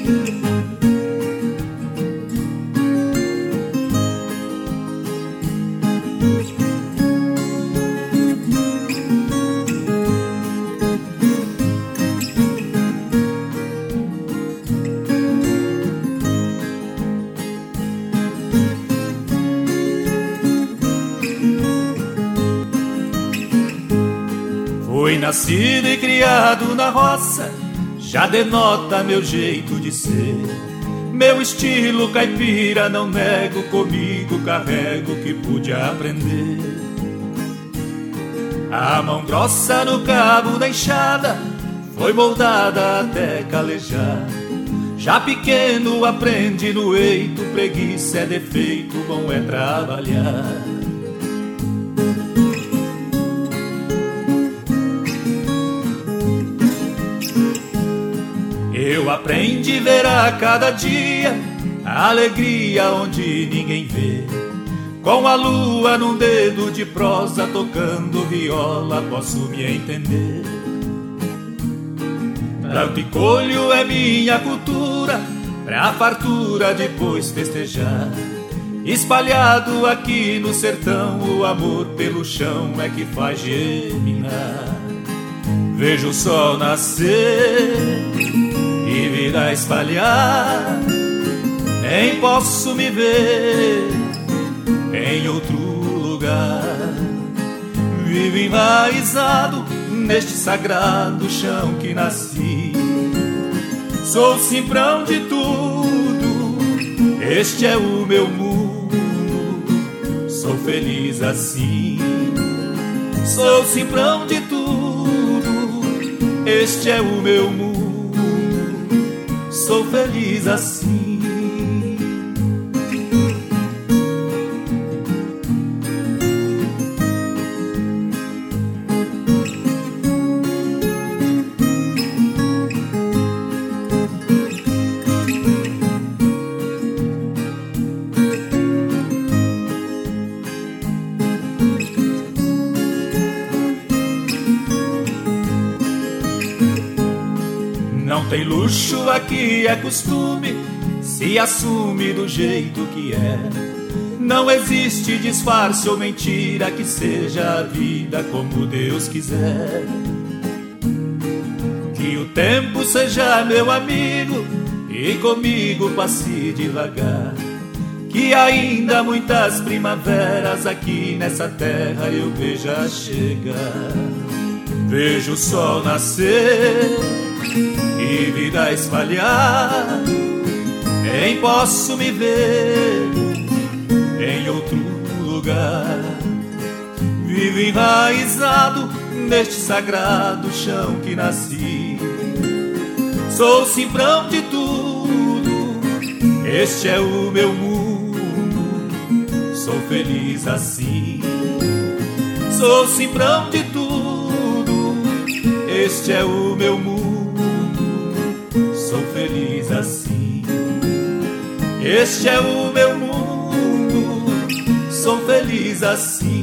Fui nascido e criado na roça, já denota meu jeito de ser. Meu estilo caipira, não nego, comigo carrego o que pude aprender. A mão grossa no cabo da enxada foi moldada até calejar. Já pequeno aprendi no eito, preguiça é defeito, bom é trabalhar. Eu aprendi a ver a cada dia a alegria onde ninguém vê. Com a lua num dedo de prosa, tocando viola, posso me entender. Planto e colho é minha cultura, pra fartura depois festejar. Espalhado aqui no sertão, o amor pelo chão é que faz germinar. Vejo o sol nascer e vir a espalhar, nem posso me ver em outro lugar. Vivo enraizado neste sagrado chão que nasci. Sou cimprão de tudo, este é o meu mundo, sou feliz assim. Sou cimprão de tudo, este é o meu mundo, sou feliz assim. Não tem luxo, aqui é costume, se assume do jeito que é. Não existe disfarce ou mentira, que seja a vida como Deus quiser. Que o tempo seja meu amigo e comigo passe devagar. Que ainda muitas primaveras aqui nessa terra eu veja chegar. Vejo o sol nascer e vida espalhar, nem posso me ver em outro lugar. Vivo enraizado neste sagrado chão que nasci. Sou cimprão de tudo, este é o meu mundo, sou feliz assim. Sou cimprão de tudo, este é o meu mundo, sou feliz assim. Este é o meu mundo, sou feliz assim.